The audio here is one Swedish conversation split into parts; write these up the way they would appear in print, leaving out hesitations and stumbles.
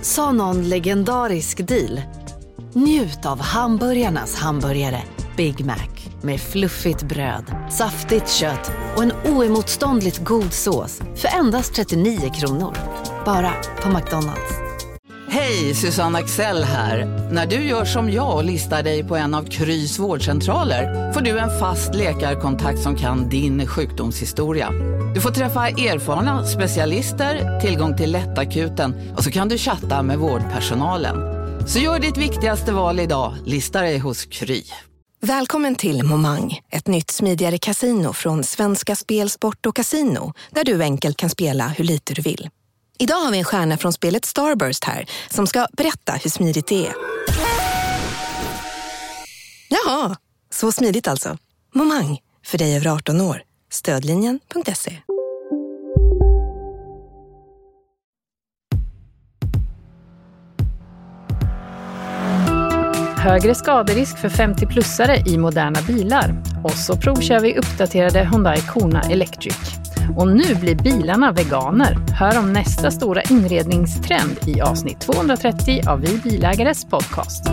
sa någon legendarisk deal. Njut av hamburgarnas hamburgare Big Mac med fluffigt bröd, saftigt kött och en oemotståndligt god sås för endast 39 kronor. Bara på McDonald's. Hej, Susanne Axel här. När du gör som jag och listar dig på en av Krys vårdcentraler får du en fast läkarkontakt som kan din sjukdomshistoria. Du får träffa erfarna specialister, tillgång till lättakuten och så kan du chatta med vårdpersonalen. Så gör ditt viktigaste val idag, lista dig hos Kry. Välkommen till Momang, ett nytt smidigare casino från Svenska Spel, Sport och Casino, där du enkelt kan spela hur lite du vill. Idag har vi en stjärna från spelet Starburst här som ska berätta hur smidigt det är. Jaha, så smidigt alltså. Momang, för dig över 18 år. Stödlinjen.se. Högre skaderisk för 50-plussare i moderna bilar. Och så provkör vi uppdaterade Hyundai Kona Electric. Och nu blir bilarna veganer. Hör om nästa stora inredningstrend i avsnitt 230 av Vi Bilägares podcast.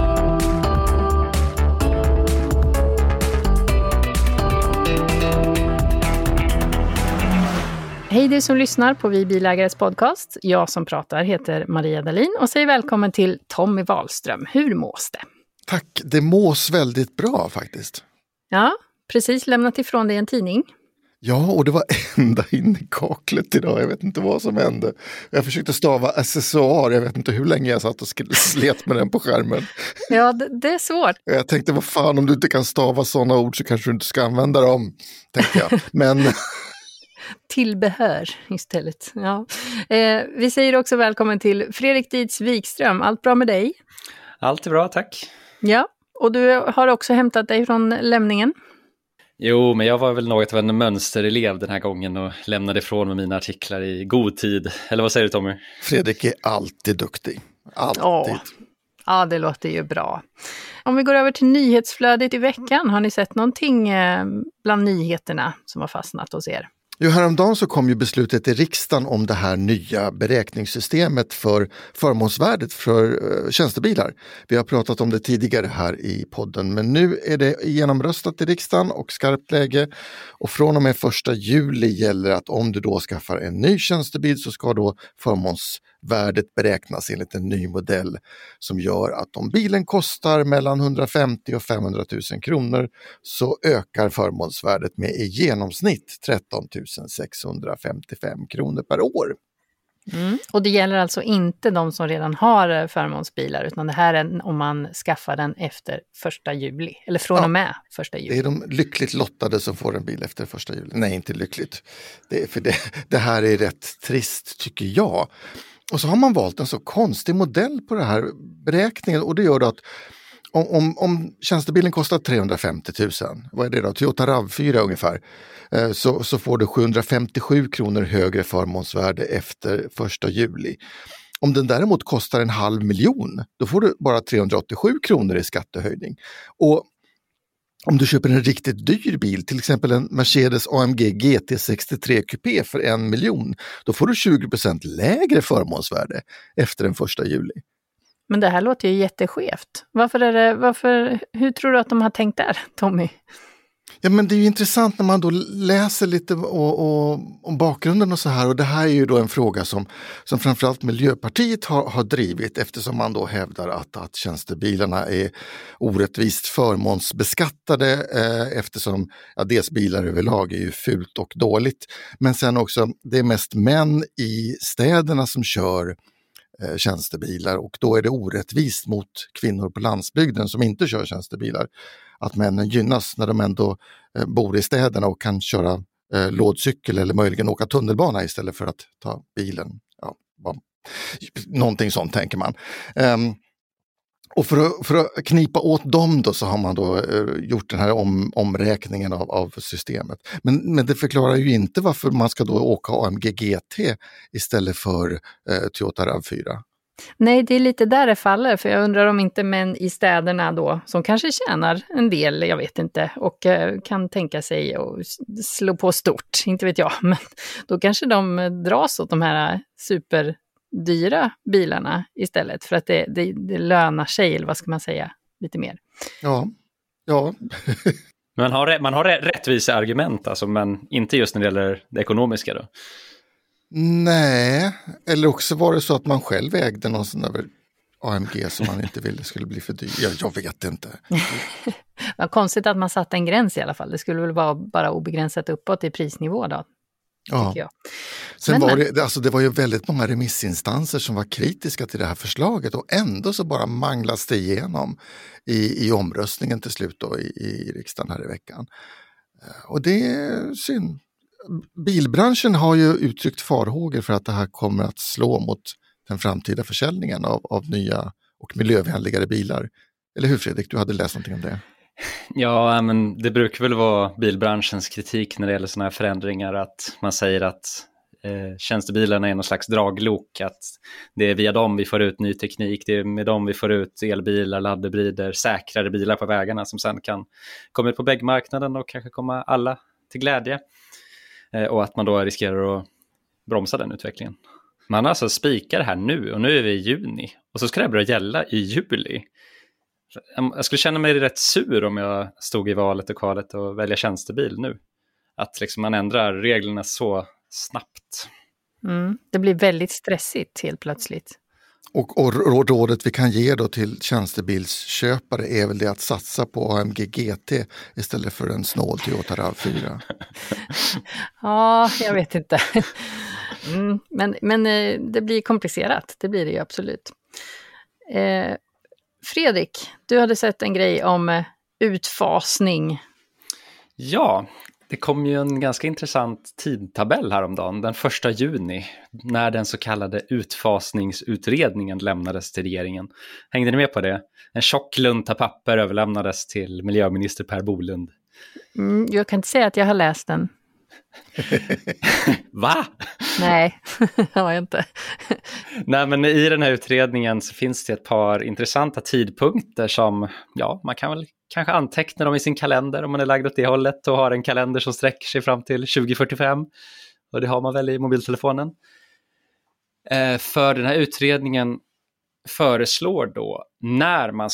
Hej du som lyssnar på Vi Bilägares podcast. Jag som pratar heter Maria Dahlin och säger välkommen till Tommy Wahlström. Hur mås det? Tack, det mås väldigt bra faktiskt. Ja, precis lämnat ifrån dig en tidning. Ja, och det var ända in i kaklet idag. Jag vet inte vad som hände. Jag försökte stava accessoar. Jag vet inte hur länge jag satt och slet med den på skärmen. Ja, det är svårt. Jag tänkte, vad fan, om du inte kan stava sådana ord så kanske du inte ska använda dem, tänkte jag. Men... Tillbehör istället. Ja. Vi säger också välkommen till Fredrik Dietz Wikström. Allt bra med dig? Allt är bra, tack. Ja, och du har också hämtat dig från lämningen. Jo, men jag var väl något av en mönsterelev den här gången och lämnade ifrån med mina artiklar i god tid. Eller vad säger du, Tommy? Fredrik är alltid duktig. Alltid. Ja, det låter ju bra. Om vi går över till nyhetsflödet i veckan. Har ni sett någonting bland nyheterna som har fastnat hos er? Jo, häromdagen så kom ju beslutet i riksdagen om det här nya beräkningssystemet för förmånsvärdet för tjänstebilar. Vi har pratat om det tidigare här i podden, men nu är det genomröstat i riksdagen och skarpt läge. Och från och med 1 juli gäller att om du då skaffar en ny tjänstebil så ska då förmånsvärdet beräknas enligt en ny modell som gör att om bilen kostar mellan 150 och 500 000 kronor så ökar förmånsvärdet med i genomsnitt 13 655 kronor per år. Mm. Och det gäller alltså inte de som redan har förmånsbilar, utan det här är om man skaffar den efter 1 juli, eller från och med 1 juli. Det är de lyckligt lottade som får en bil efter 1 juli. Nej, inte lyckligt. Det här är rätt trist, tycker jag. Och så har man valt en så konstig modell på den här beräkningen, och det gör då att om tjänstebilen kostar 350 000, vad är det då? Toyota RAV4 ungefär, så får du 757 kronor högre förmånsvärde efter 1 juli. Om den däremot kostar 500 000, då får du bara 387 kronor i skattehöjning. Och om du köper en riktigt dyr bil, till exempel en Mercedes AMG GT63 Coupé för 1 miljon, då får du 20% lägre förmånsvärde efter den 1 juli. Men det här låter ju jätteskevt. Hur tror du att de har tänkt där, Tommy? Ja, men det är ju intressant när man då läser lite om bakgrunden och så här. Och det här är ju då en fråga som framförallt Miljöpartiet har drivit, eftersom man då hävdar att tjänstebilarna är orättvist förmånsbeskattade, eftersom dels bilar överlag är ju fult och dåligt. Men sen också, det är mest män i städerna som kör tjänstebilar, och då är det orättvist mot kvinnor på landsbygden som inte kör tjänstebilar, att männen gynnas när de ändå bor i städerna och kan köra lådcykel eller möjligen åka tunnelbana istället för att ta bilen. Ja, någonting sånt tänker man. Och för att knipa åt dem då, så har man då gjort den här omräkningen av systemet. Men det förklarar ju inte varför man ska då åka AMG GT istället för Toyota RAV4. Nej, det är lite där det faller, för jag undrar om inte män i städerna då, som kanske tjänar en del, jag vet inte, och kan tänka sig att slå på stort, inte vet jag, men då kanske de dras åt de här dyra bilarna istället för att det lönar sig, eller vad ska man säga, lite mer. Ja. Man har rättvisa argument alltså, men inte just när det gäller det ekonomiska då. Nej, eller också var det så att man själv ägde någon sån där AMG som man inte ville skulle bli för dyr. Jag vet inte. Vad konstigt att man satte en gräns i alla fall. Det skulle väl vara bara obegränsat uppåt i prisnivå då. Ja. Sen det var ju väldigt många remissinstanser som var kritiska till det här förslaget och ändå så bara manglas det igenom i omröstningen till slut då i riksdagen här i veckan. Och det är synd. Bilbranschen har ju uttryckt farhågor för att det här kommer att slå mot den framtida försäljningen av nya och miljövänligare bilar. Eller hur, Fredrik? Du hade läst någonting om det. Ja, men det brukar väl vara bilbranschens kritik när det gäller sådana här förändringar, att man säger att tjänstebilarna är någon slags draglok, att det är via dem vi får ut ny teknik, det är med dem vi får ut elbilar, laddhybrider, säkrare bilar på vägarna som sen kan komma ut på bäggmarknaden och kanske komma alla till glädje. Och att man då riskerar att bromsa den utvecklingen. Man alltså spikar det här nu, och nu är vi i juni, och så ska det börja gälla i juli. Jag skulle känna mig rätt sur om jag stod i valet och kvalet och välja tjänstebil nu. Att liksom man ändrar reglerna så snabbt. Det blir väldigt stressigt helt plötsligt. Och rådet vi kan ge då till tjänstebilsköpare är väl det att satsa på AMG GT istället för en snål Toyota RAV4. Ja, jag vet inte. Men det blir komplicerat, det blir det ju absolut. Fredrik, du hade sett en grej om utfasning. Ja, det kom ju en ganska intressant tidtabell häromdagen, den 1 juni, när den så kallade utfasningsutredningen lämnades till regeringen. Hängde ni med på det? En tjock lunta papper överlämnades till miljöminister Per Bolund. Jag kan inte säga att jag har läst den. Va? Nej, det har jag inte. Nej, men i den här utredningen så finns det ett par intressanta tidpunkter som, ja, man kan väl kanske anteckna dem i sin kalender om man är lagd åt det hållet och har en kalender som sträcker sig fram till 2045. Och det har man väl i mobiltelefonen. För den här utredningen föreslår då när man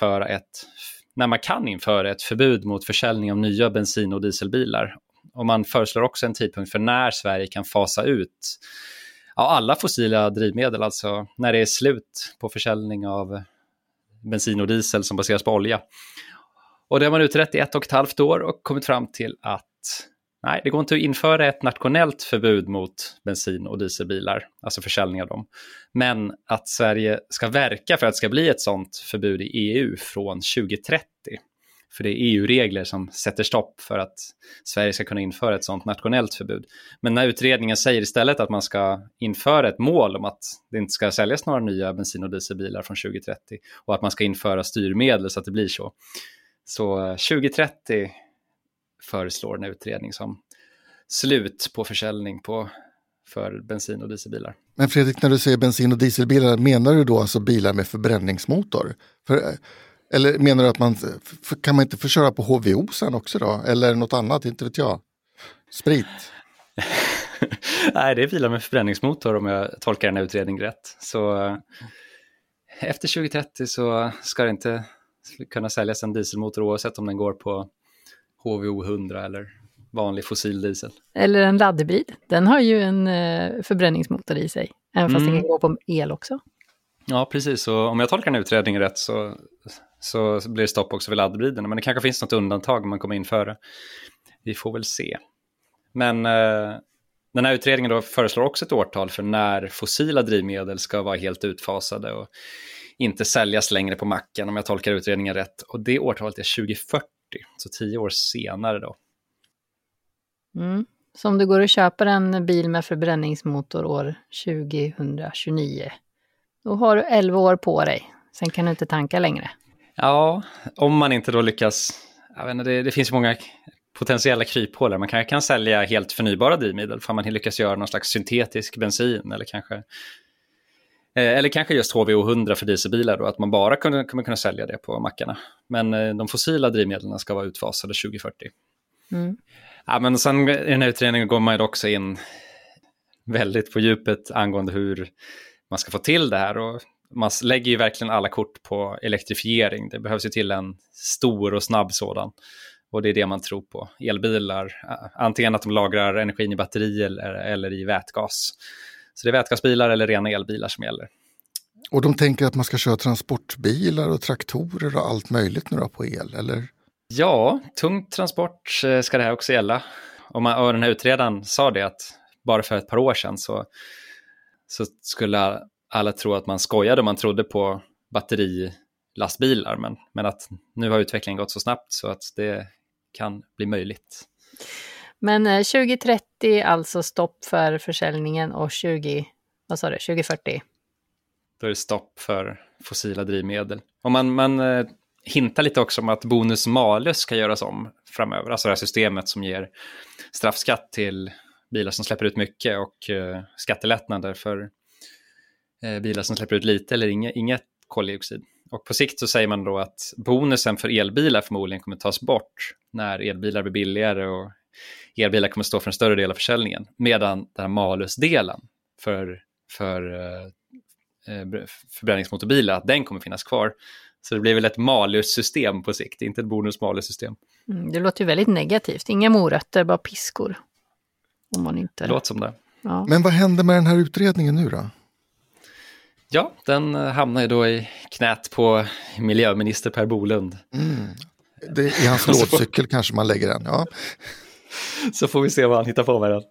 kan införa ett förbud mot försäljning av nya bensin- och dieselbilar. Och man föreslår också en tidpunkt för när Sverige kan fasa ut alla fossila drivmedel, alltså när det är slut på försäljning av bensin och diesel som baseras på olja. Och det har man utrett i 1,5 år och kommit fram till att nej, det går inte att införa ett nationellt förbud mot bensin- och dieselbilar, alltså försäljning av dem. Men att Sverige ska verka för att det ska bli ett sådant förbud i EU från 2030. För det är EU-regler som sätter stopp för att Sverige ska kunna införa ett sådant nationellt förbud. Men när utredningen säger istället att man ska införa ett mål om att det inte ska säljas några nya bensin- och dieselbilar från 2030 och att man ska införa styrmedel så att det blir så. Så 2030 föreslår en utredning som slut på försäljning för bensin- och dieselbilar. Men Fredrik, när du säger bensin- och dieselbilar, menar du då alltså bilar med förbränningsmotor? Eller menar du att kan man inte få köra på HVO sen också då? Eller något annat, inte vet jag. Sprit? Nej, det är bilar med förbränningsmotor om jag tolkar den här utredningen rätt. Så efter 2030 så ska det inte kunna säljas en dieselmotor oavsett om den går på HVO 100 eller vanlig fossil diesel. Eller en laddhybrid. Den har ju en förbränningsmotor i sig. Även fast den kan gå på el också. Ja, precis. Och om jag tolkar den här utredningen rätt så blir det stopp också för laddhybriderna. Men det kanske finns något undantag man kommer införa. Vi får väl se. Men den här utredningen då föreslår också ett årtal för när fossila drivmedel ska vara helt utfasade och inte säljas längre på macken, om jag tolkar utredningen rätt. Och det årtalet är 2040, så 10 år senare då. Så om du går och köper en bil med förbränningsmotor år 2029, då har du 11 år på dig. Sen kan du inte tanka längre. Ja, om man inte då lyckas. Jag vet inte, det finns många potentiella kryphål. Man kanske kan sälja helt förnybara drivmedel för man lyckas göra någon slags syntetisk bensin eller kanske just HVO 100 för dieselbilar då, att man bara kommer kunna sälja det på mackarna. Men de fossila drivmedlen ska vara utfasade 2040. Ja, men sen i den här utredningen går man ju också in väldigt på djupet angående hur man ska få till det här. Och man lägger ju verkligen alla kort på elektrifiering. Det behövs ju till en stor och snabb sådan. Och det är det man tror på. Elbilar, antingen att de lagrar energin i batterier eller i vätgas. Så det är vätgasbilar eller rena elbilar som gäller. Och de tänker att man ska köra transportbilar och traktorer och allt möjligt nu då på el, eller? Ja, tung transport ska det här också gälla. Och den här utredaren sa det att bara för ett par år sedan så skulle alla tro att man skojade om man trodde på batterilastbilar. Men att nu har utvecklingen gått så snabbt så att det kan bli möjligt. Men 2030 alltså stopp för försäljningen och 2040? Då är det stopp för fossila drivmedel. Och man hintar lite också om att bonus-malus ska göras om framöver. Alltså det här systemet som ger straffskatt till bilar som släpper ut mycket och skattelättnader för bilar som släpper ut lite eller inget koldioxid. Och på sikt så säger man då att bonusen för elbilar förmodligen kommer tas bort när elbilar blir billigare och elbilar kommer stå för en större del av försäljningen. Medan den här malusdelen för förbränningsmotorbilar, att den kommer finnas kvar. Så det blir väl ett malus-system på sikt, inte ett bonus-malus-system. Det låter ju väldigt negativt. Inga morötter, bara piskor. Om man inte... Det låter som det. Ja. Men vad händer med den här utredningen nu då? Ja, den hamnar ju då i knät på miljöminister Per Bolund. Det är hans lådcykel kanske man lägger den, ja. Så får vi se vad han hittar på med den.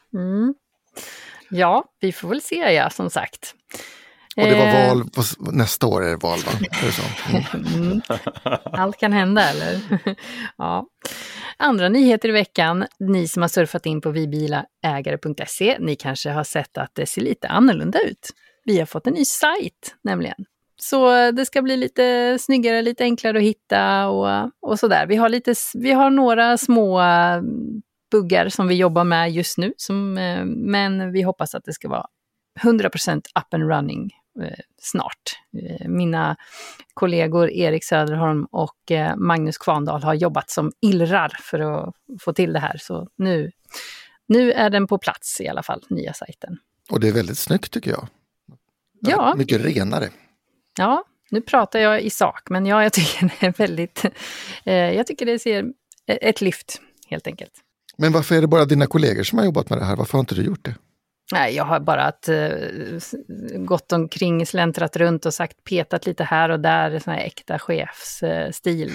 Ja, vi får väl se, som sagt. Och det var val, nästa år är det val, va? Är det så? Allt kan hända, eller? Ja. Andra nyheter i veckan. Ni som har surfat in på vibilaägare.se, ni kanske har sett att det ser lite annorlunda ut. Vi har fått en ny sajt, nämligen. Så det ska bli lite snyggare, lite enklare att hitta och sådär. Vi har några små buggar som vi jobbar med just nu, men vi hoppas att det ska vara 100% up and running snart. Mina kollegor Erik Söderholm och Magnus Kvandal har jobbat som illrar för att få till det här. Så nu är den på plats i alla fall, nya sajten. Och det är väldigt snyggt tycker jag. Ja. Mycket renare. Ja, nu pratar jag i sak, men jag tycker det är väldigt... jag tycker det ser ett lyft, helt enkelt. Men varför är det bara dina kollegor som har jobbat med det här? Varför har inte du gjort det? Nej, jag har bara gått omkring, släntrat runt och petat lite här och där, sån här äkta chefsstil.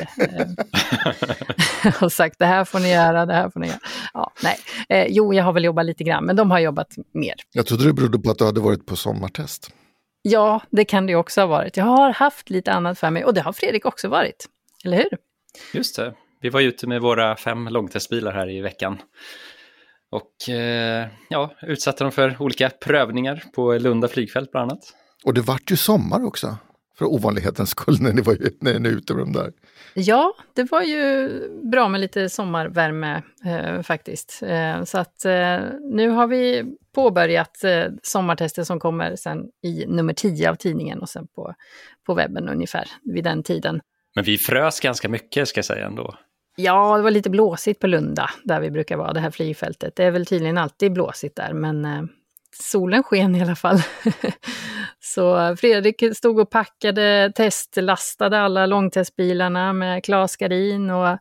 Och sagt, det här får ni göra, det här får ni göra. Ja, nej. Jo, jag har väl jobbat lite grann, men de har jobbat mer. Jag trodde det berodde på att du hade varit på sommartest. Ja, det kan det också ha varit. Jag har haft lite annat för mig, och det har Fredrik också varit. Eller hur? Just det. Vi var ute med våra 5 långtestbilar här i veckan. Och utsatte dem för olika prövningar på Lunda flygfält bland annat. Och det vart ju sommar också, för ovanlighetens skull, när ni är ute med dem där. Ja, det var ju bra med lite sommarvärme faktiskt. Så att nu har vi påbörjat sommartester som kommer sen i nummer 10 av tidningen och sen på webben ungefär vid den tiden. Men vi frös ganska mycket, ska jag säga ändå. Ja, det var lite blåsigt på Lunda, där vi brukar vara, det här flygfältet. Det är väl tydligen alltid blåsigt där, men solen sken i alla fall. Så Fredrik stod och packade, testlastade alla långtestbilarna med Klas-gardin och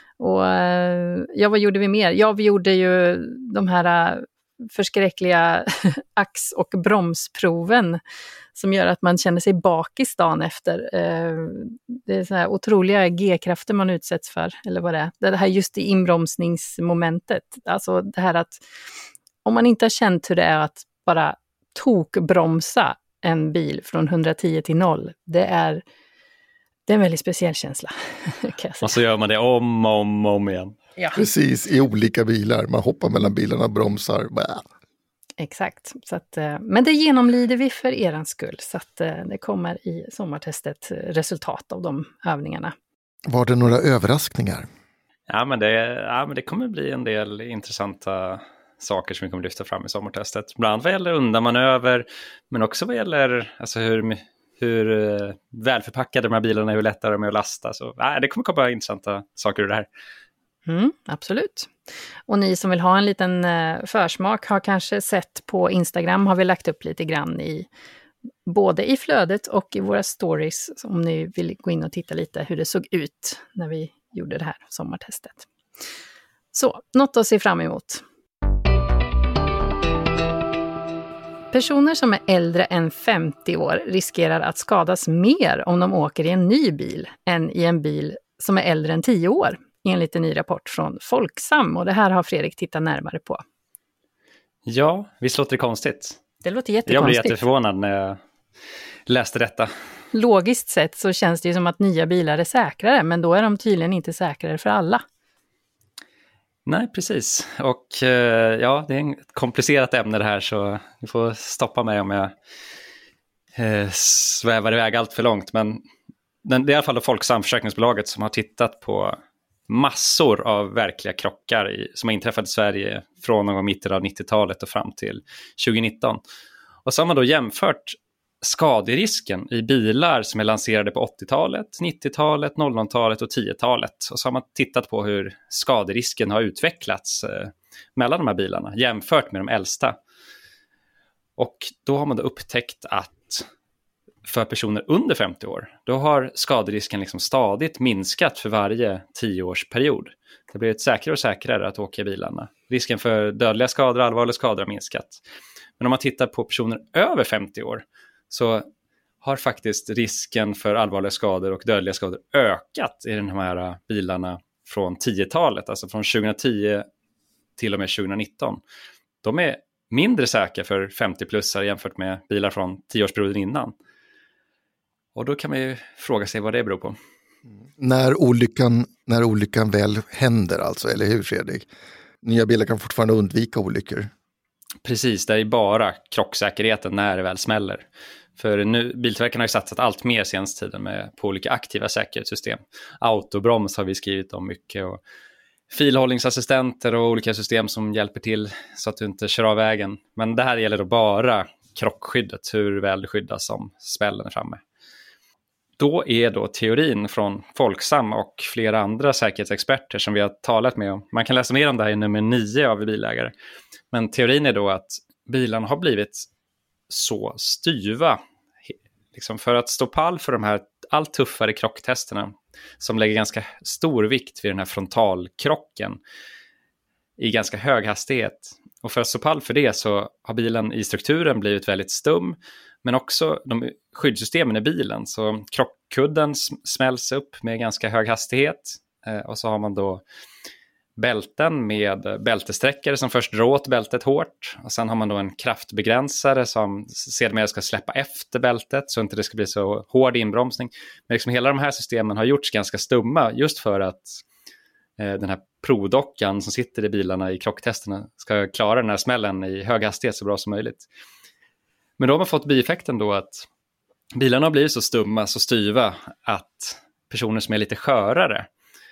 vad gjorde vi mer? Ja, vi gjorde ju de här förskräckliga ax- och bromsproven som gör att man känner sig bakis dagen efter. Det är så här otroliga G-krafter man utsätts för, eller vad det är. Det här just i inbromsningsmomentet. Alltså det här att om man inte har känt hur det är att bara tokbromsa en bil från 110 till 0, det är en väldigt speciell känsla. Och så gör man det om igen. Ja. Precis, i olika bilar. Man hoppar mellan bilarna och bromsar. Bäh. Exakt. Så att, men det genomlider vi för erans skull. Så att det kommer i sommartestet resultat av de övningarna. Var det några överraskningar? Ja, men det kommer bli en del intressanta saker som vi kommer lyfta fram i sommartestet. Bland annat vad gäller undanmanöver, men också vad gäller alltså hur välförpackade de här bilarna är, hur lättare de är att lasta. Så det kommer komma intressanta saker ur det här. Absolut. Och ni som vill ha en liten försmak har kanske sett på Instagram, har vi lagt upp lite grann både i flödet och i våra stories, om ni vill gå in och titta lite hur det såg ut när vi gjorde det här sommartestet. Så, något att se fram emot. Personer som är äldre än 50 år riskerar att skadas mer om de åker i en ny bil än i en bil som är äldre än 10 år, enligt en ny rapport från Folksam. Och det här har Fredrik tittat närmare på. Ja, visst låter det konstigt? Det låter jättekonstigt. Jag blev jätteförvånad när jag läste detta. Logiskt sett så känns det ju som att nya bilar är säkrare, men då är de tydligen inte säkrare för alla. Nej, precis. Och ja, det är ett komplicerat ämne det här, så ni får stoppa mig om jag svävar iväg allt för långt. Men det är i alla fall då Folksam, försäkringsbolaget, som har tittat på massor av verkliga krockar som har inträffat i Sverige från någon gång mitten av 90-talet och fram till 2019. Och så har man då jämfört skaderisken i bilar som är lanserade på 80-talet, 90-talet, 00-talet och 10-talet. Och så har man tittat på hur skaderisken har utvecklats mellan de här bilarna jämfört med de äldsta. Och då har man då upptäckt att för personer under 50 år, då har skaderisken liksom stadigt minskat för varje 10-årsperiod. Det blir ett säkrare och säkrare att åka i bilarna. Risken för dödliga skador och allvarliga skador har minskat. Men om man tittar på personer över 50 år så har faktiskt risken för allvarliga skador och dödliga skador ökat i de här bilarna från 10-talet, alltså från 2010 till och med 2019. De är mindre säkra för 50-plussare jämfört med bilar från 10-årsperioden innan. Och då kan man ju fråga sig vad det beror på. När olyckan väl händer alltså, eller hur Fredrik? Nya bilar kan fortfarande undvika olyckor. Precis, det är bara krocksäkerheten när det väl smäller. För nu, biltillverkarna har ju satsat allt mer senaste tiden på olika aktiva säkerhetssystem. Autobroms har vi skrivit om mycket, och filhållningsassistenter och olika system som hjälper till så att du inte kör av vägen. Men det här gäller då bara krockskyddet, hur väl det skyddas om smällen är framme. Då är då teorin från Folksam och flera andra säkerhetsexperter som vi har talat med om. Man kan läsa mer om det här i nummer 9 av bilägare. Men teorin är då att bilarna har blivit så styva liksom för att stå pall för de här allt tuffare krocktesterna som lägger ganska stor vikt vid den här frontalkrocken i ganska hög hastighet. Och för att stå pall för det så har bilen i strukturen blivit väldigt stum, men också de skyddssystemen i bilen. Så krockkudden smälls upp med ganska hög hastighet, och så har man då bälten med bältesträckare som först drar åt bältet hårt, och sen har man då en kraftbegränsare som sedermera ska släppa efter bältet så inte det ska bli så hård inbromsning. Men liksom hela de här systemen har gjorts ganska stumma just för att den här prodockan som sitter i bilarna i krocktesterna ska klara den här smällen i hög hastighet så bra som möjligt. Men då har man fått bieffekten då att bilarna har blivit så stumma, så styva att personer som är lite skörare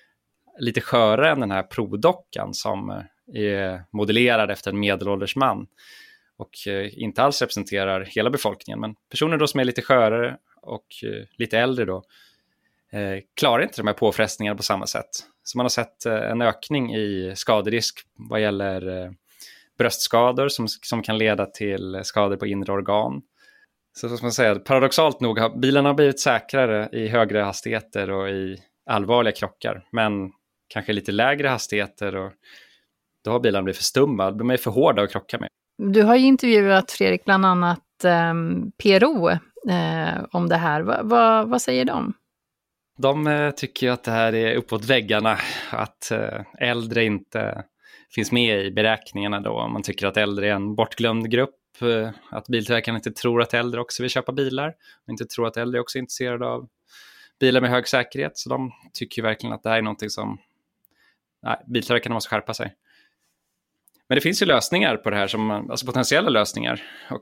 än den här prodockan som är modellerad efter en medelålders man och inte alls representerar hela befolkningen, men personer då som är lite skörare och lite äldre då klarar inte de här påfrestningarna på samma sätt. Så man har sett en ökning i skaderisk vad gäller bröstskador som kan leda till skador på inre organ. Så vad ska man säga, paradoxalt nog har bilarna blivit säkrare i högre hastigheter och i allvarliga krockar, men kanske lite lägre hastigheter, och då har bilarna blivit för stumma. De är för hårda att krocka med. Du har ju intervjuat Fredrik bland annat PRO om det här. Vad säger de? De tycker att det här är uppåt väggarna, att äldre inte finns med i beräkningarna då. Man tycker att äldre är en bortglömd grupp, att biltillverkarna inte tror att äldre också vill köpa bilar och inte tror att äldre också är intresserade av bilar med hög säkerhet. Så de tycker verkligen att det här är någonting som biltillverkarna måste skärpa sig. Men det finns ju lösningar på det här, alltså potentiella lösningar, och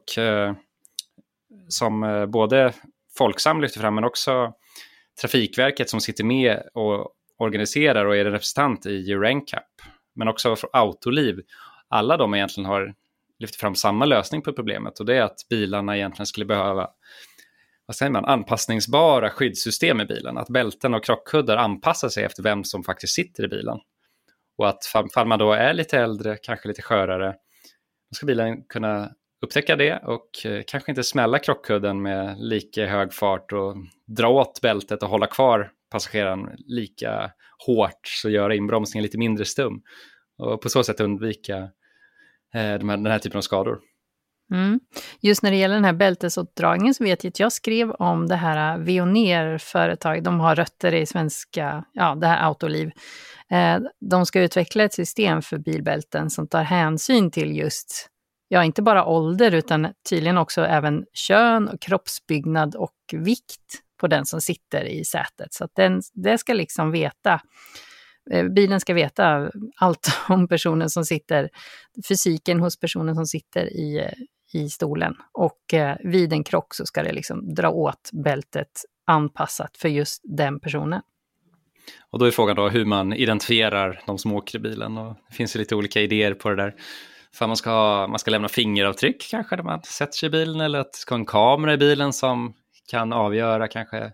som både Folksam lyfter fram men också Trafikverket som sitter med och organiserar och är en representant i Euro NCAP, men också för Autoliv. Alla de egentligen har lyft fram samma lösning på problemet, och det är att bilarna egentligen skulle behöva anpassningsbara skyddssystem i bilen. Att bälten och krockkuddar anpassar sig efter vem som faktiskt sitter i bilen. Och att fall man då är lite äldre, kanske lite skörare, då ska bilen kunna upptäcka det och kanske inte smälla krockkudden med lika hög fart och dra åt bältet och hålla kvar passageraren lika hårt, så göra inbromsningen lite mindre stum och på så sätt undvika den här typen av skador. Just när det gäller den här bältesåtdragningen så vet jag att jag skrev om det här Veoneer-företag. De har rötter i svenska, det här Autoliv. De ska utveckla ett system för bilbälten som tar hänsyn till just, inte bara ålder utan tydligen också även kön och kroppsbyggnad och vikt på den som sitter i sätet. Så att det ska liksom veta, bilen ska veta allt om personen som sitter, fysiken hos personen som sitter i stolen. Och vid en krock så ska det liksom dra åt bältet anpassat för just den personen. Och då är frågan då hur man identifierar de som åker i bilen. Och det finns ju lite olika idéer på det där. För man ska lämna fingeravtryck kanske när man sätter sig i bilen. Eller att det ska ha en kamera i bilen som kan avgöra kanske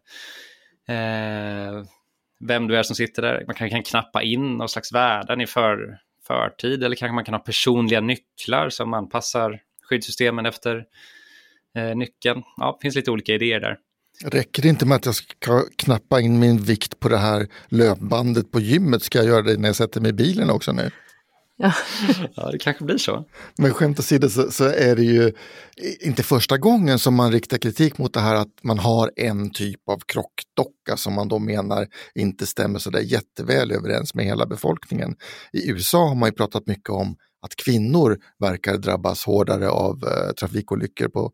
vem du är som sitter där. Man kan knappa in någon slags värden i förtid. Eller kanske man kan ha personliga nycklar som anpassar skyddssystemen efter nyckeln. Ja, det finns lite olika idéer där. Räcker det inte med att jag ska knappa in min vikt på det här löpbandet på gymmet? Ska jag göra det när jag sätter mig i bilen också nu? Ja, det kanske blir så. Men skämt åsido så är det ju inte första gången som man riktar kritik mot det här att man har en typ av krockdocka som man då menar inte stämmer så där jätteväl överens med hela befolkningen. I USA har man ju pratat mycket om att kvinnor verkar drabbas hårdare av trafikolyckor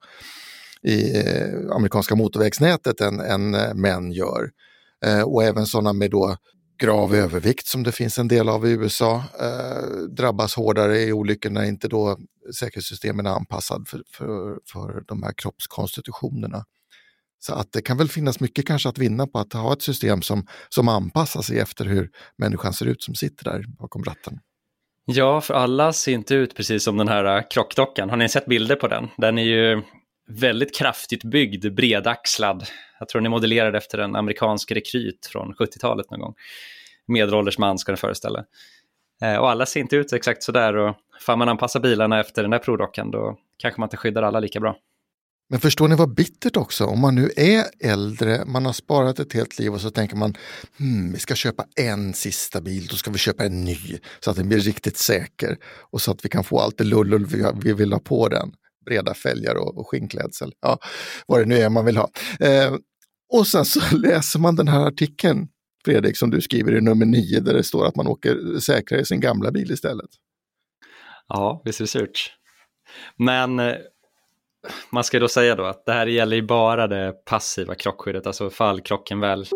i amerikanska motorvägsnätet än män gör. Och även sådana med då grav övervikt som det finns en del av i USA drabbas hårdare i olyckor när inte då säkerhetssystemen är anpassad för de här kroppskonstitutionerna. Så att det kan väl finnas mycket kanske att vinna på att ha ett system som anpassar sig efter hur människan ser ut som sitter där bakom ratten. Ja, för alla ser inte ut precis som den här krockdockan. Har ni sett bilder på den? Den är ju väldigt kraftigt byggd, bredaxlad. Jag tror den är modellerad efter en amerikansk rekryt från 70-talet någon gång. Medelålders man ska den föreställa. Och alla ser inte ut exakt så där. Och fan man anpassar bilarna efter den här prodockan, då kanske man inte skyddar alla lika bra. Men förstår ni vad bittert också? Om man nu är äldre, man har sparat ett helt liv och så tänker man vi ska köpa en sista bil, då ska vi köpa en ny så att den blir riktigt säker och så att vi kan få allt det lull vi vill ha på den. Breda fälgar och skinnklädsel. Ja, vad det nu är man vill ha. Och sen så läser man den här artikeln, Fredrik, som du skriver i nummer 9 där det står att man åker säkrare i sin gamla bil istället. Ja, visst är det surt. Men man ska då säga då att det här gäller ju bara det passiva krockskyddet, alltså fall krocken väl.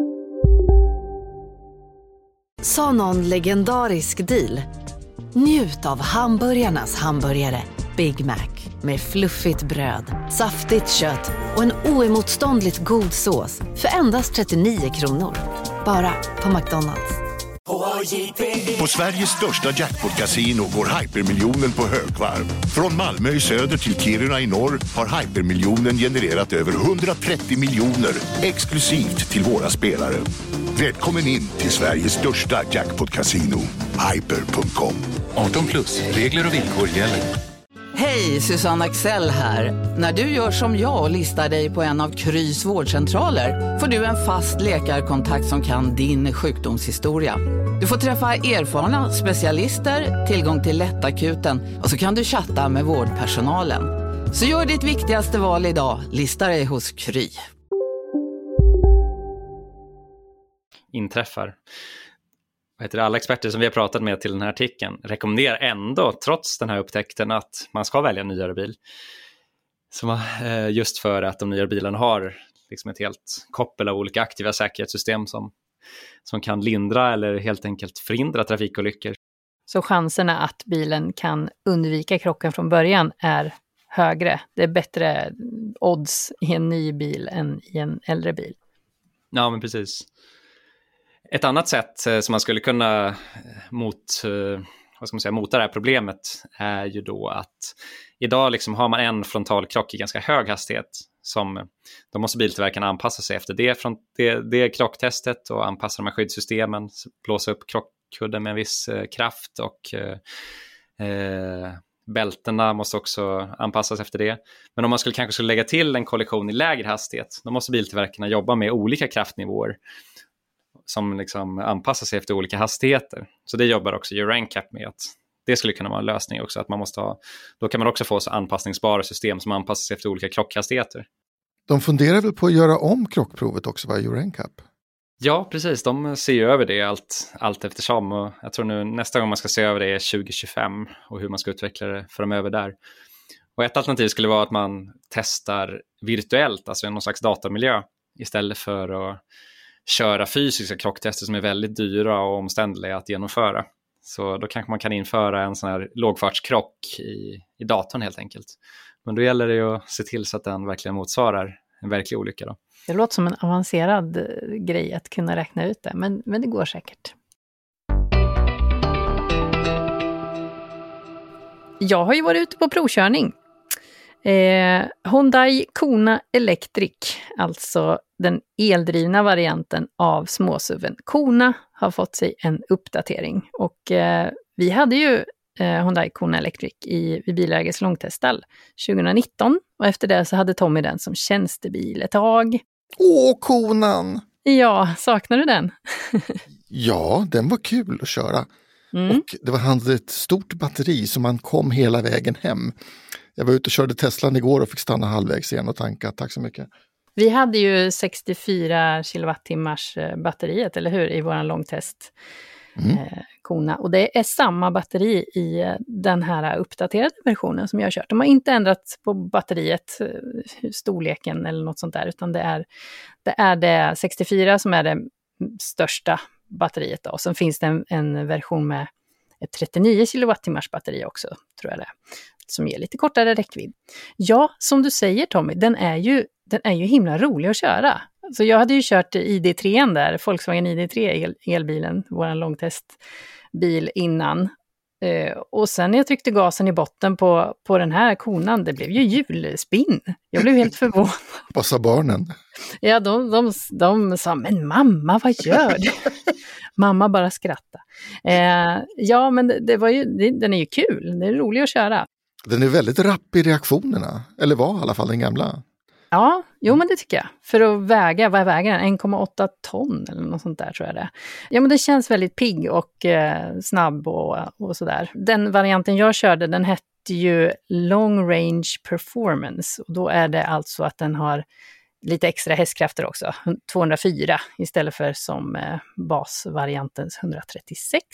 Sa någon legendarisk deal? Njut av hamburgarnas hamburgare Big Mac med fluffigt bröd, saftigt kött och en oemotståndligt god sås för endast 39 kronor. Bara på McDonald's. På Sveriges största jackpot-casino går hypermiljonen på högvarv. Från Malmö i söder till Kiruna i norr har hypermiljonen genererat över 130 miljoner exklusivt till våra spelare. Välkommen in till Sveriges största jackpot-casino, hyper.com. 18+, regler och villkor gäller. Hej, Susanne Axel här. När du gör som jag och listar dig på en av Krys vårdcentraler får du en fast läkarkontakt som kan din sjukdomshistoria. Du får träffa erfarna specialister, tillgång till lättakuten och så kan du chatta med vårdpersonalen. Så gör ditt viktigaste val idag, lista dig hos Kry. Inträffar. Alla experter som vi har pratat med till den här artikeln rekommenderar ändå, trots den här upptäckten, att man ska välja en nyare bil. Just för att de nyare bilarna har liksom ett helt koppel av olika aktiva säkerhetssystem som kan lindra eller helt enkelt förhindra trafikolyckor. Så chanserna att bilen kan undvika krocken från början är högre. Det är bättre odds i en ny bil än i en äldre bil. Ja, men precis. Ett annat sätt som man skulle kunna mota det här problemet är ju då att idag liksom har man en frontalkrock i ganska hög hastighet som då måste biltillverkarna anpassa sig efter det krocktestet och anpassa de här skyddssystemen, blåsa upp krockkudden med en viss kraft och Bältena måste också anpassas efter det. Men om man kanske skulle lägga till en kollision i lägre hastighet, då måste biltillverkarna jobba med olika kraftnivåer som liksom anpassar sig efter olika hastigheter. Så det jobbar också Euro NCAP med, att det skulle kunna vara en lösning också. Att man måste då kan man också få så anpassningsbara system som anpassar sig efter olika krockhastigheter. De funderar väl på att göra om krockprovet också, va, Euro NCAP? Ja, precis. De ser ju över det allt eftersom. Och jag tror nu nästa gång man ska se över det är 2025 och hur man ska utveckla det framöver där. Och ett alternativ skulle vara att man testar virtuellt, alltså i någon slags datormiljö, istället för att köra fysiska krocktester som är väldigt dyra och omständliga att genomföra. Så då kanske man kan införa en sån här lågfartskrock i datorn helt enkelt. Men då gäller det ju att se till så att den verkligen motsvarar en verklig olycka då. Det låter som en avancerad grej att kunna räkna ut det, men det går säkert. Jag har ju varit ute på provkörning. Hyundai Kona Electric, alltså den eldrivna varianten av småsuven Kona, har fått sig en uppdatering. Och vi hade ju Hyundai Kona Electric vid Bilägets långteststall 2019. Och efter det så hade Tommy den som tjänstebil ett tag. Åh, Konan! Ja, saknar du den? Ja, den var kul att köra. Och det hade ett stort batteri så man kom hela vägen hem. Jag var ute och körde Teslan igår och fick stanna halvvägs igen och tanka. Tack så mycket. Vi hade ju 64 kilowattimmars batteriet, eller hur, i våran långtest Kona. Och det är samma batteri i den här uppdaterade versionen som jag har kört. De har inte ändrat på batteriet, storleken eller något sånt där, utan det är det 64 som är det största batteriet då. Och sen finns det en version med ett 39 kilowattimmars batteri också, tror jag det är, som ger lite kortare räckvidd. Ja, som du säger Tommy, den är ju himla rolig att köra. Så jag hade ju kört ID3 där, Volkswagen ID3 elbilen, våran långtestbil innan. Och sen när jag tryckte gasen i botten på den här Konan, det blev ju hjulspinn. Jag blev helt förvånad. Passa barnen. Ja, de sa, men mamma, vad gör du? Mamma bara skrattade. Ja, men den är ju kul. Det är roligt att köra. Den är väldigt rapp i reaktionerna. Eller var i alla fall den gamla. Ja, jo men det tycker jag. För att väga, vad väger den? 1,8 ton eller något sånt där tror jag det. Ja men det känns väldigt pigg och snabb och sådär. Den varianten jag körde, den hette ju Long Range Performance. Och då är det alltså att den har lite extra hästkrafter också. 204 istället för som basvariantens 136.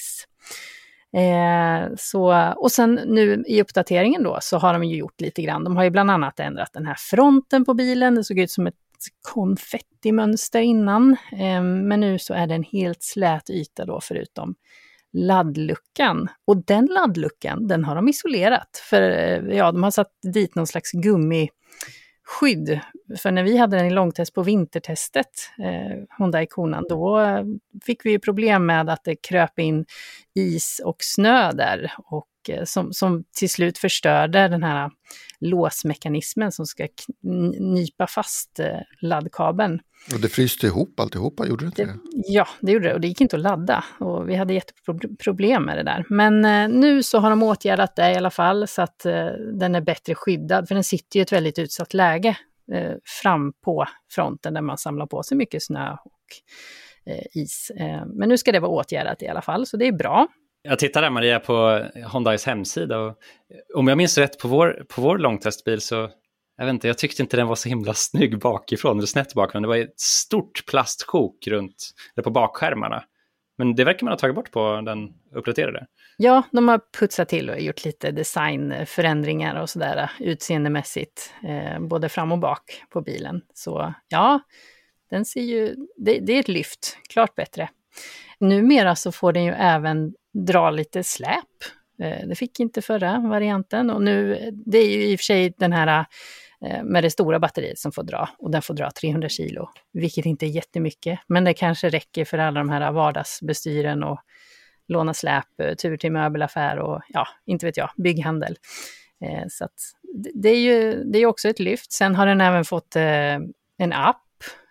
Och sen nu i uppdateringen då så har de ju gjort lite grann. De har ju bland annat ändrat den här fronten på bilen. Det såg ut som ett konfettimönster innan. Men nu så är det en helt slät yta då förutom laddluckan. Och den laddluckan, den har de isolerat. För ja, de har satt dit någon slags gummiskydd. För när vi hade den i långtest på vintertestet, Hyundai Konan, då fick vi ju problem med att det kröp in is och snö där. Och som till slut förstörde den här låsmekanismen som ska nypa fast laddkabeln. Och det fryste ihop alltihopa, gjorde det inte det? Ja, det gjorde det. Och det gick inte att ladda. Och vi hade jätteproblem med det där. Men nu så har de åtgärdat det i alla fall så att den är bättre skyddad. För den sitter i ett väldigt utsatt läge fram på fronten där man samlar på sig mycket snö och is. Men nu ska det vara åtgärdat i alla fall, så det är bra. Jag tittar där, Maria, på Hyundais hemsida och om jag minns rätt på vår långtestbil så jag tyckte inte den var så himla snygg bakifrån eller snett bakifrån. Det var ett stort plastsjok runt på bakskärmarna. Men det verkar man ha tagit bort på den uppdaterade. Ja, de har putsat till och gjort lite designförändringar och sådär utseendemässigt. Både fram och bak på bilen. Så ja, den ser ju, det är ett lyft. Klart bättre. Numera så får den ju även dra lite släp. Det fick inte förra varianten. Och nu, det är ju i och för sig den här med det stora batteriet som får dra. Och den får dra 300 kilo. Vilket inte är jättemycket. Men det kanske räcker för alla de här vardagsbestyren och låna släp, tur till möbelaffär och ja, inte vet jag, bygghandel. Så att det är ju också ett lyft. Sen har den även fått en app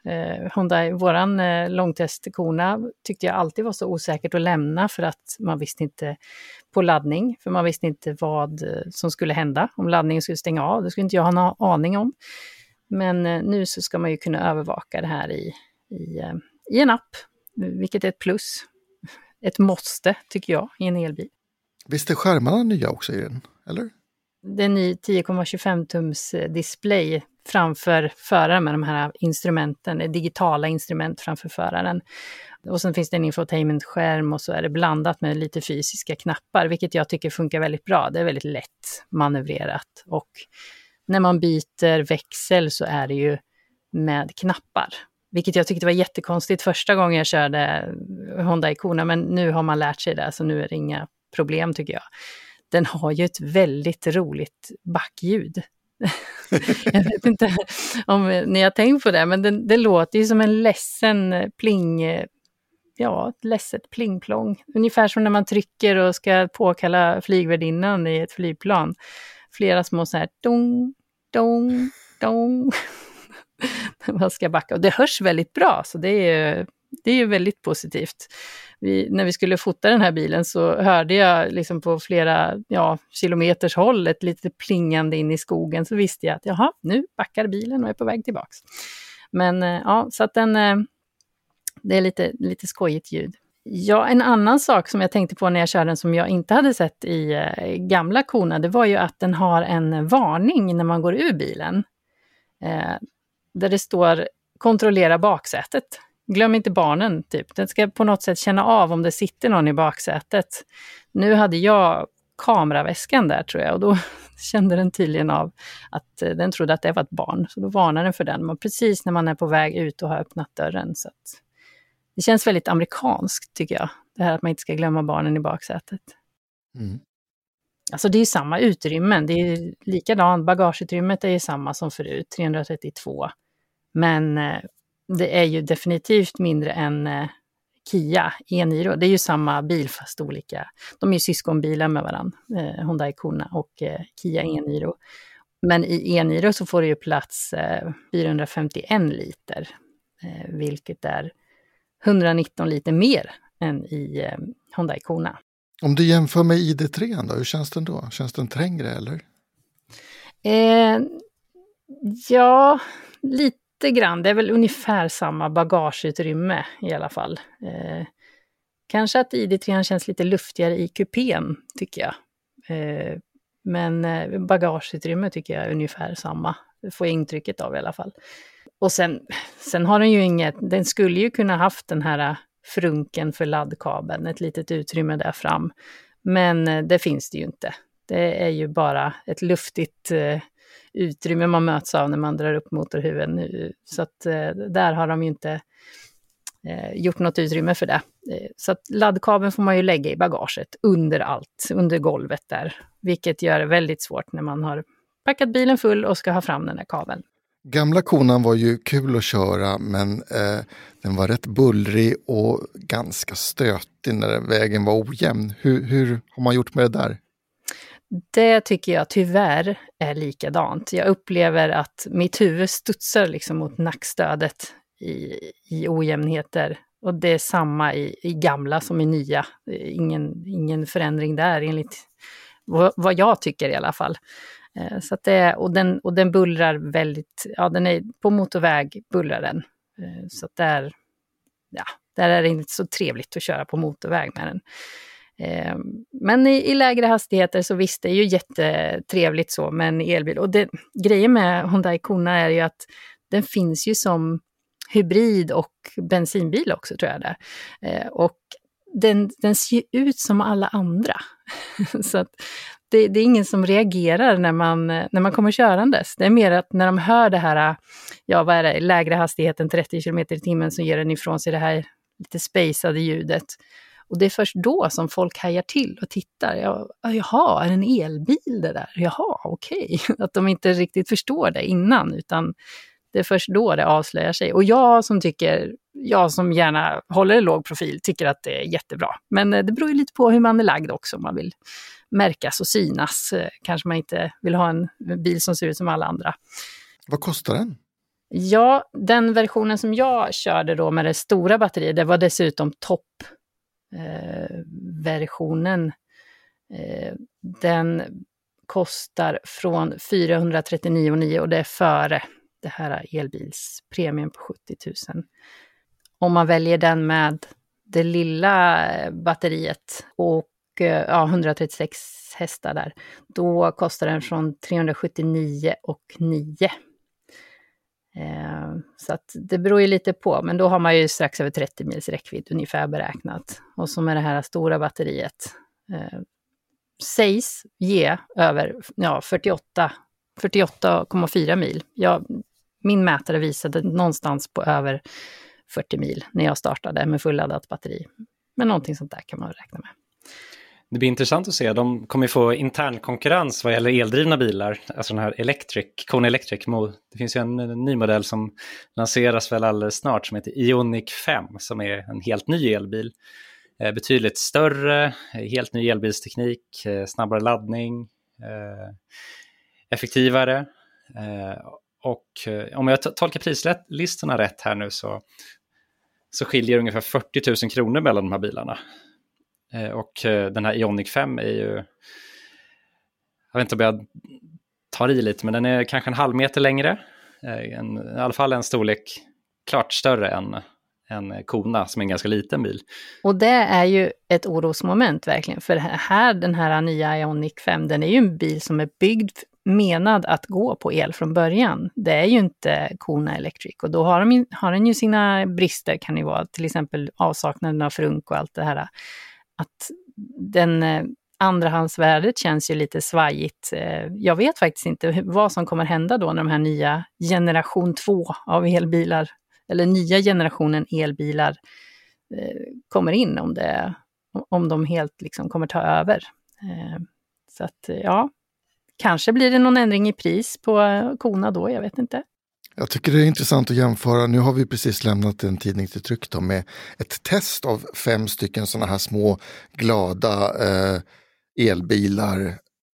Hyundai, våran långtestkona tyckte jag alltid var så osäkert att lämna för att man visste inte på laddning, för man visste inte vad som skulle hända om laddningen skulle stänga av. Det skulle inte jag ha någon aning om. Men nu så ska man ju kunna övervaka det här i en app, vilket är ett plus. Ett måste, tycker jag, i en elbil. Visst är skärmarna nya också i den, eller? Det är en ny 10,25 tums display framför föraren med de här instrumenten, digitala instrument framför föraren. Och sen finns det en infotainmentskärm och så är det blandat med lite fysiska knappar, vilket jag tycker funkar väldigt bra. Det är väldigt lätt manövrerat och när man byter växel så är det ju med knappar. Vilket jag tyckte var jättekonstigt första gången jag körde Hyundai Kona, men nu har man lärt sig det så nu är det inga problem tycker jag. Den har ju ett väldigt roligt backljud. Jag vet inte om ni har tänkt på det, men det låter ju som en ledsen pling, ett ledset plingplong. Ungefär som när man trycker och ska påkalla flygvärdinnan i ett flygplan. Flera små så här dong, dong, dong. Man ska backa. Och det hörs väldigt bra, så det är ju väldigt positivt. När vi skulle fota den här bilen så hörde jag liksom på flera kilometers håll ett lite plingande in i skogen, så visste jag att nu backar bilen och är på väg tillbaks. Men så att det är lite skojigt ljud. Ja, en annan sak som jag tänkte på när jag körde den som jag inte hade sett i gamla Kona, det var ju att den har en varning när man går ur bilen. Där det står kontrollera baksätet. Glöm inte barnen, typ. Den ska på något sätt känna av om det sitter någon i baksätet. Nu hade jag kameraväskan där tror jag och då kände den tydligen av att den trodde att det var ett barn. Så då varnar den för den. Men precis när man är på väg ut och har öppnat dörren. Så att det känns väldigt amerikanskt tycker jag. Det här att man inte ska glömma barnen i baksätet. Mm. Alltså det är ju samma utrymmen. Det är likadant. Bagageutrymmet är ju samma som förut. 332. Men det är ju definitivt mindre än Kia e-Niro. Det är ju samma bil fast olika. De är ju syskonbilar med varandra. Hyundai Kona och Kia e-Niro. Men i e-Niro så får det ju plats 451 liter. Vilket är 119 liter mer än i Hyundai Kona. Om du jämför med ID3 då, hur känns den då? Känns den trängre eller? Ja, lite grann. Det är väl ungefär samma bagageutrymme i alla fall. Kanske att ID3 känns lite luftigare i kupén tycker jag. Men bagageutrymme tycker jag är ungefär samma. Det får jag intrycket av i alla fall. Och sen har den ju inget, den skulle ju kunna haft den här frunken för laddkabeln, ett litet utrymme där fram. Men det finns det ju inte. Det är ju bara ett luftigt utrymme man möts av när man drar upp motorhuven. Så att där har de ju inte gjort något utrymme för det. Så att laddkabeln får man ju lägga i bagaget under allt, under golvet där. Vilket gör det väldigt svårt när man har packat bilen full och ska ha fram den där kabeln. Gamla Konan var ju kul att köra men den var rätt bullrig och ganska stötig när vägen var ojämn. Hur har man gjort med det där? Det tycker jag tyvärr är likadant. Jag upplever att mitt huvud studsar liksom mot nackstödet i ojämnheter. Och det är samma i gamla som i nya. Ingen förändring där enligt vad jag tycker i alla fall. Så att och den bullrar väldigt, den är på motorväg bullrar den. Så att där är det inte så trevligt att köra på motorväg med den. Men i lägre hastigheter så visst, det är ju jättetrevligt så med en elbil. Och grejen med Hyundai Kona är ju att den finns ju som hybrid och bensinbil också tror jag där. Och den ser ut som alla andra. Så att det är ingen som reagerar när man kommer körandes. Det är mer att när de hör det här, vad är det, lägre hastigheten 30 km i timmen som ger den ifrån sig det här lite spacade ljudet. Och det är först då som folk hajar till och tittar. Jaha, är det en elbil det där? Jaha, okej. Att de inte riktigt förstår det innan, utan det är först då det avslöjar sig. Och jag som gärna håller låg profil tycker att det är jättebra. Men det beror ju lite på hur man är lagd också. Om man vill märkas och synas. Kanske man inte vill ha en bil som ser ut som alla andra. Vad kostar den? Ja, den versionen som jag körde då med det stora batteriet, det var dessutom toppversionen. Den kostar från 439,9 och det är före det här elbilspremien på 70 000. Om man väljer den med det lilla batteriet och 136 hästar där, då kostar den från 379,9. Så att det beror ju lite på, men då har man ju strax över 30 mils räckvidd ungefär beräknat. Och så med det här stora batteriet sägs ge över 48,4 mil. Min mätare visade någonstans på över 40 mil när jag startade med fulladdat batteri. Men någonting sånt där kan man räkna med. Det blir intressant att se. De kommer få intern konkurrens vad gäller eldrivna bilar. Alltså den här Kona Electric. Det finns ju en ny modell som lanseras väl alldeles snart som heter Ioniq 5. Som är en helt ny elbil. Betydligt större, helt ny elbilsteknik, snabbare laddning, effektivare. Och om jag tolkar prislistorna rätt här nu så skiljer ungefär 40 000 kronor mellan de här bilarna. Och den här Ioniq 5 är ju, jag vet inte om jag tar i lite, men den är kanske en halv meter längre. I alla fall en storlek klart större än Kona som är en ganska liten bil. Och det är ju ett orosmoment verkligen. För den här nya Ioniq 5, den är ju en bil som är byggd menad att gå på el från början. Det är ju inte Kona Electric. Och då har den ju sina brister, kan det vara. Till exempel avsaknaden av frunk och allt det här. Att den andrahandsvärdet känns ju lite svajigt. Jag vet faktiskt inte vad som kommer hända då när de här nya generation 2 av elbilar, eller nya generationen elbilar kommer in, om de helt liksom kommer ta över. Så att kanske blir det någon ändring i pris på Kona då, jag vet inte. Jag tycker det är intressant att jämföra. Nu har vi precis lämnat en tidning till tryck då, med ett test av 5 stycken sådana här små glada elbilar.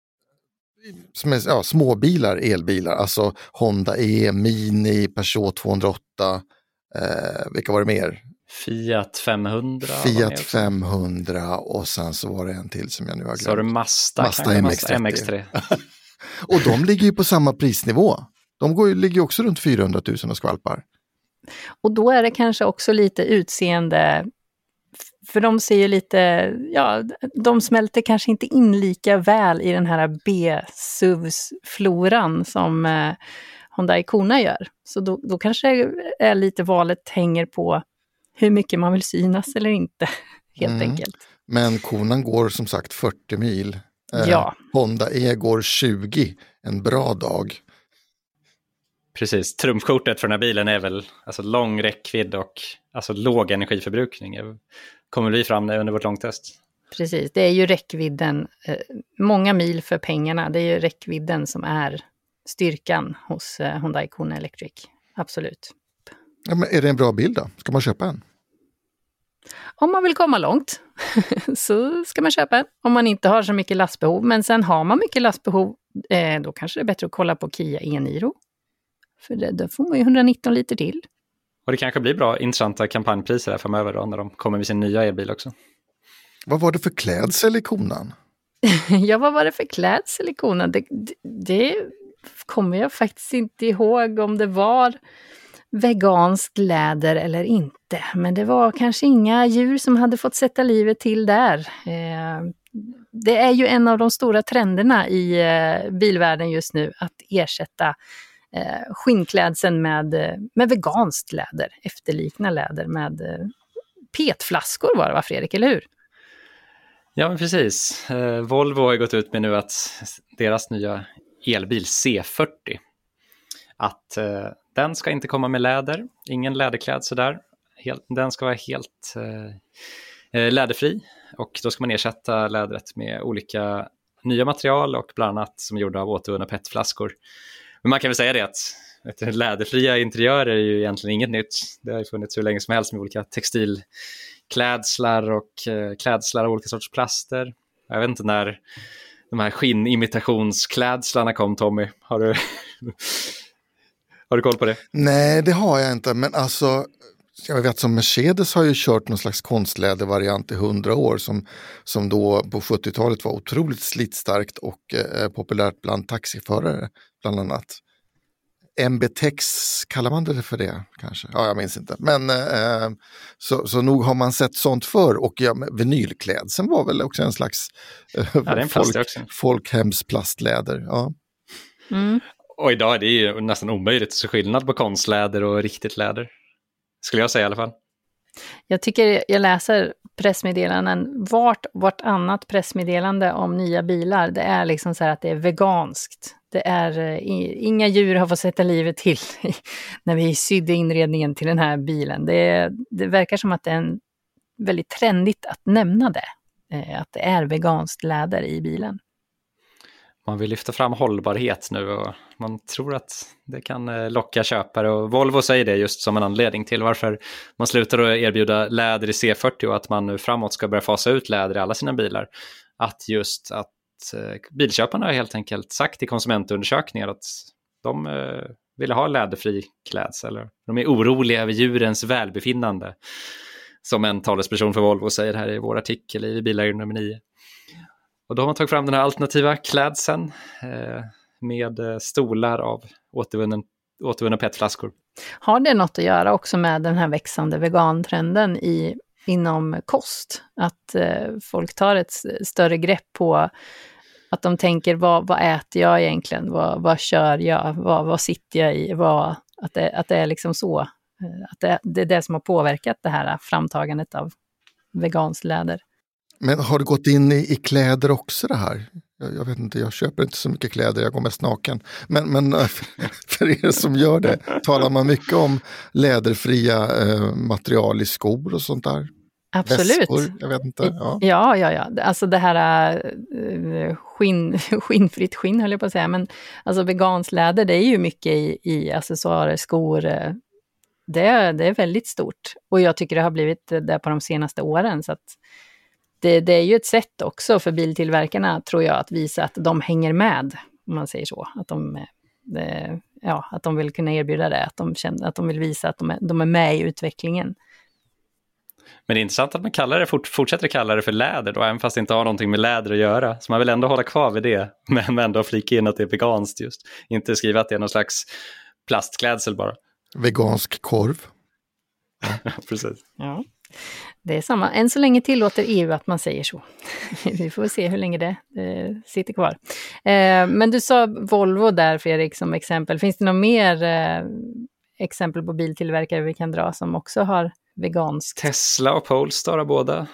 Som är, småbilar, elbilar. Alltså Honda E, Mini, Peugeot 208. Vilka var det mer? Fiat 500. Fiat 500 och sen så var det en till som jag nu har glömt. Så har du Mazda MX-3. Och de ligger ju på samma prisnivå. De ligger ju också runt 400 000 och skvalpar. Och då är det kanske också lite utseende, för de ser ju lite, de smälter kanske inte in lika väl i den här B-SUVs-floran som Hyundai Kona gör. Så då kanske är lite valet hänger på hur mycket man vill synas eller inte, helt enkelt. Men Konan går som sagt 40 mil. Honda E går 20, en bra dag. Precis, trumfkortet för den här bilen är väl alltså lång räckvidd och alltså låg energiförbrukning. Kommer vi fram under vårt långtest. Precis, det är ju räckvidden, många mil för pengarna, det är ju räckvidden som är styrkan hos Hyundai Kona Electric, absolut. Ja, men är det en bra bil då? Ska man köpa en? Om man vill komma långt så ska man köpa en. Om man inte har så mycket lastbehov, men sen har man mycket lastbehov, då kanske det är bättre att kolla på Kia e-Niro. För då får man ju 119 liter till. Och det kanske blir bra, intressanta kampanjpriser här framöver då, när de kommer med sin nya elbil också. Vad var det för klädsel i Konan? Ja, vad var det för klädsel i Konan? Det kommer jag faktiskt inte ihåg om det var vegansk läder eller inte. Men det var kanske inga djur som hade fått sätta livet till där. Det är ju en av de stora trenderna i bilvärlden just nu, att ersätta skinnklädseln med veganskt läder, efterlikna läder med petflaskor var det, va Fredrik, eller hur? Ja, men precis. Volvo har gått ut med nu att deras nya elbil C40, att den ska inte komma med läder, ingen läderklädsel där. Den ska vara helt läderfri, och då ska man ersätta lädret med olika nya material och bland annat som är gjorda av återvunna petflaskor. Men man kan väl säga det att läderfria interiörer är ju egentligen inget nytt. Det har ju funnits hur länge som helst med olika textilklädslar och klädslar av olika sorts plaster. Jag vet inte när de här skinnimitationsklädslarna kom, Tommy. Har Har du koll på det? Nej, det har jag inte, men alltså jag vet som Mercedes har ju kört någon slags konstlädervariant i 100 år som då på 70-talet var otroligt slitstarkt och populärt bland taxiförare bland annat. MBTEX kallar man det för det kanske? Ja, jag minns inte. Men så nog har man sett sånt förr, och vinylklädseln var väl också en slags folkhemsplastläder. Ja. Mm. Och idag är det ju nästan omöjligt att se skillnad på konstläder och riktigt läder. Skulle jag säga i alla fall. Jag tycker jag läser pressmeddelanden, vart annat pressmeddelande om nya bilar, det är liksom så här att det är veganskt. Det är inga djur har fått sätta livet till när vi sydde inredningen till den här bilen. Det verkar som att det är väldigt trendigt att nämna det. Att det är veganskt läder i bilen. Man vill lyfta fram hållbarhet nu och man tror att det kan locka köpare. Och Volvo säger det just som en anledning till varför man slutar att erbjuda läder i C40 och att man nu framåt ska börja fasa ut läder i alla sina bilar. Att bilköparna har helt enkelt sagt i konsumentundersökningar att de vill ha läderfri klädsel. De är oroliga över djurens välbefinnande. Som en talesperson för Volvo säger här i vår artikel i Bilägare nummer 9. Och då har man tagit fram den här alternativa klädseln med stolar av återvunna petflaskor. Har det något att göra också med den här växande vegantrenden inom kost? Att folk tar ett större grepp på att de tänker vad äter jag egentligen? Vad kör jag? Vad sitter jag i? Att det är liksom så. Att det är det som har påverkat det här framtagandet av veganskt läder. Men har du gått in i kläder också det här? Jag vet inte, jag köper inte så mycket kläder, jag går mest naken. Men för er som gör det, talar man mycket om läderfria material i skor och sånt där? Absolut. Väskor, jag vet inte. Ja. Alltså det här skinnfritt skinn höll jag på att säga. Men alltså veganskt läder, det är ju mycket i accessoarer, skor. Det är väldigt stort. Och jag tycker det har blivit det på de senaste åren, så att det är ju ett sätt också för biltillverkarna, tror jag, att visa att de hänger med, om man säger så. Att de vill kunna erbjuda det, att de vill visa att de är med i utvecklingen. Men det är intressant att man fortsätter kalla det för läder då, även fast det inte har någonting med läder att göra. Så man vill ändå hålla kvar vid det, men ändå flika in att det är veganskt just. Inte skriva att det är någon slags plastklädsel bara. Vegansk korv. Precis. Ja. Det är samma. Än så länge tillåter EU att man säger så. Vi får se hur länge det sitter kvar. Men du sa Volvo där, Fredrik, som exempel. Finns det några mer exempel på biltillverkare vi kan dra som också har veganskt? Tesla och Polestar har båda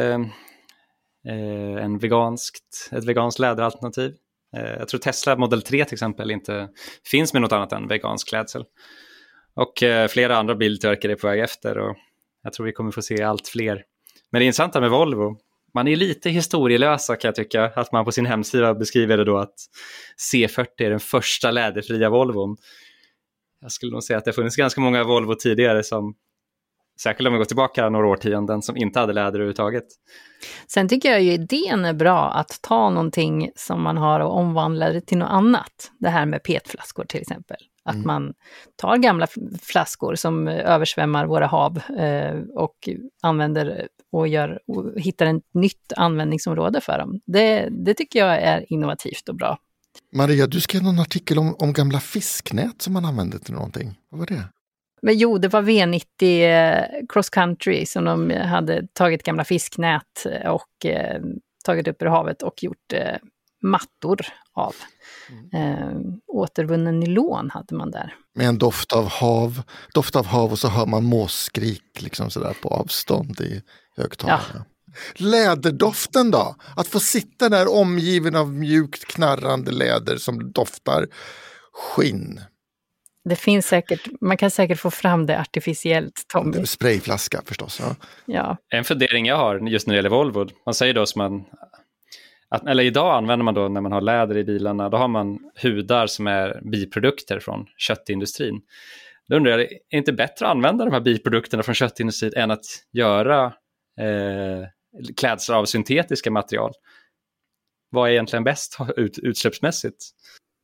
ett veganskt läderalternativ. Jag tror Tesla Model 3 till exempel inte finns med något annat än vegansk klädsel. Och flera andra biltillverkare är på väg efter, och jag tror vi kommer få se allt fler. Men det intressanta med Volvo, man är lite historielösa kan jag tycka, att man på sin hemsida beskriver det då att C40 är den första läderfria Volvon. Jag skulle nog säga att det funnits ganska många Volvo tidigare som, särskilt om vi går tillbaka några årtionden, som inte hade läder överhuvudtaget. Sen tycker jag ju idén är bra att ta någonting som man har och omvandla det till något annat. Det här med petflaskor till exempel. Att man tar gamla flaskor som översvämmar våra hav och använder och hittar ett nytt användningsområde för dem. Det tycker jag är innovativt och bra. Maria, du skrev någon artikel om gamla fisknät som man använde till någonting. Vad var det? Men det var V90 Cross Country som de hade tagit gamla fisknät och tagit upp ur havet och gjort mattor av. Återvunnen nylon hade man där. Med en doft av hav och så hör man måsskrik liksom sådär på avstånd i högtalarna. Ja. Läderdoften då? Att få sitta där omgiven av mjukt knarrande läder som doftar skinn. Det finns säkert, man kan säkert få fram det artificiellt, Tommy. Sprayflaska förstås. Ja. En fundering jag har just när det gäller Volvo, man säger då som eller idag använder man då, när man har läder i bilarna, då har man hudar som är biprodukter från köttindustrin. Då undrar jag, är det inte bättre att använda de här biprodukterna från köttindustrin än att göra klädsel av syntetiska material? Vad är egentligen bäst utsläppsmässigt?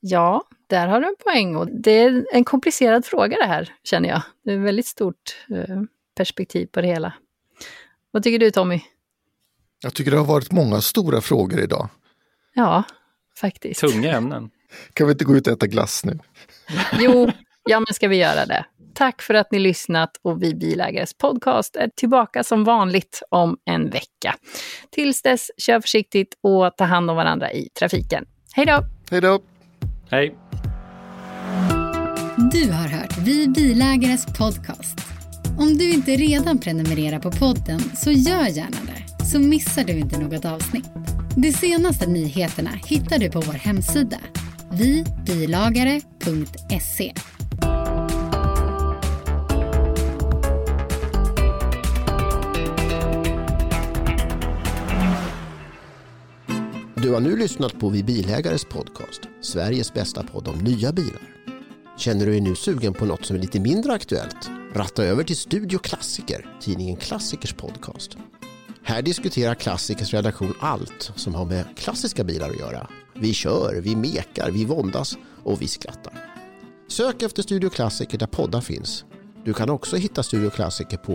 Ja, där har du en poäng. Och det är en komplicerad fråga det här, känner jag. Det är ett väldigt stort perspektiv på det hela. Vad tycker du, Tommy? Jag tycker det har varit många stora frågor idag. Ja, faktiskt. Tunga ämnen. Kan vi inte gå ut och äta glass nu? Jo, ja men ska vi göra det. Tack för att ni lyssnat, och Vi bilägares podcast är tillbaka som vanligt om en vecka. Tills dess, kör försiktigt och ta hand om varandra i trafiken. Hej då! Hej då! Hej! Du har hört Vi bilägares podcast. Om du inte redan prenumererar på podden så gör gärna det, så missar du inte något avsnitt. De senaste nyheterna hittar du på vår hemsida vibilagare.se. Du har nu lyssnat på Vi bilägares podcast, Sveriges bästa podd om nya bilar. Känner du dig nu sugen på något som är lite mindre aktuellt? Ratta över till Studio Klassiker, tidningen Klassikers podcast. Här diskuterar Klassikers redaktion allt som har med klassiska bilar att göra. Vi kör, vi mekar, vi våndas och vi skrattar. Sök efter Studio Klassiker där poddar finns. Du kan också hitta Studio Klassiker på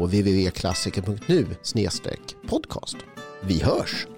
www.klassiker.nu/podcast. Vi hörs!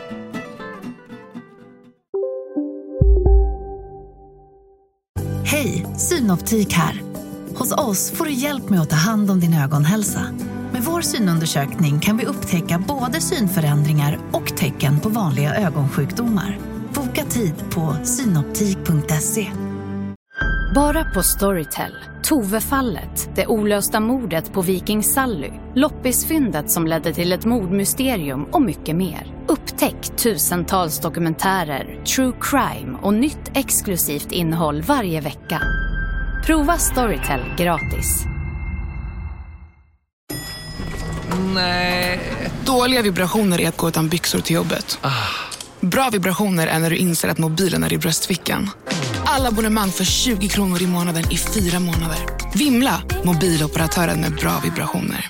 Hej, Synoptik här. Hos oss får du hjälp med att ta hand om din ögonhälsa. Med vår synundersökning kan vi upptäcka både synförändringar och tecken på vanliga ögonsjukdomar. Boka tid på synoptik.se. Bara på Storytel. Tove-fallet, det olösta mordet på Viking Sally, loppisfyndet som ledde till ett mordmysterium och mycket mer. Upptäck tusentals dokumentärer, true crime och nytt exklusivt innehåll varje vecka. Prova Storytel gratis. Nej. Dåliga vibrationer är att gå utan byxor till jobbet. Bra vibrationer är när du inser att mobilen är i bröstfickan. Alla abonnemang för 20 kronor i månaden i 4 månader. Vimla, mobiloperatören med bra vibrationer.